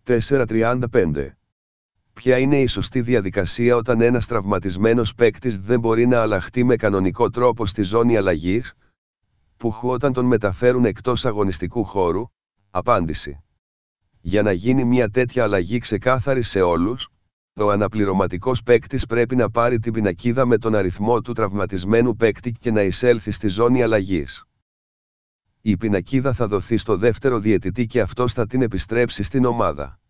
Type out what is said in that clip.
4.35. Ποια είναι η σωστή διαδικασία όταν ένας τραυματισμένος παίκτης δεν μπορεί να αλλάχτεί με κανονικό τρόπο στη ζώνη αλλαγής, όταν τον μεταφέρουν εκτός αγωνιστικού χώρου? Απάντηση. Για να γίνει μια τέτοια αλλαγή ξεκάθαρη σε όλους, ο αναπληρωματικός παίκτης πρέπει να πάρει την πινακίδα με τον αριθμό του τραυματισμένου παίκτη και να εισέλθει στη ζώνη αλλαγής. Η πινακίδα θα δοθεί στο δεύτερο διαιτητή και αυτός θα την επιστρέψει στην ομάδα.